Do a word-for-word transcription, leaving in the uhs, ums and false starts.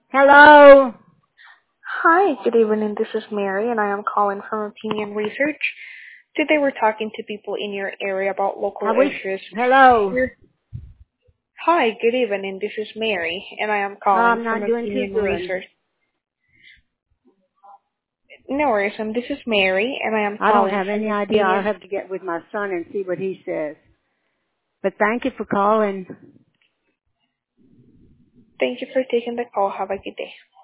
Hello. Hi, good evening. This is Mary, and I am calling from Opinion Research. Today we're talking to people in your area about local I wish. issues. Hello. We're... Hi, good evening. This is Mary, and I am Oh, calling I'm from not doing too Opinion good. Research. No worries, um, this is Mary, and I am I don't calling have from any idea. I'll Opinion. have to get with my son and see what he says. But thank you for calling. Thank you for taking the call. Have a good day.